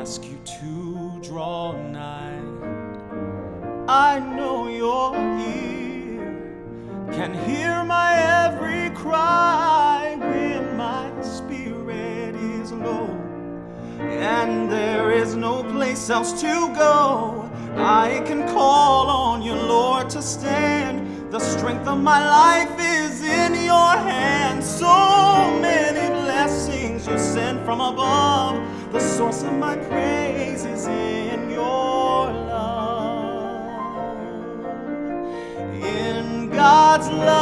ask you to draw nigh. I know your ear can hear my every cry when my spirit is low and there is no place else to go. I can call on you, Lord, to stand. The strength of my life is in your hands. So many blessings you send from above. The source of my praise is in your love. In God's love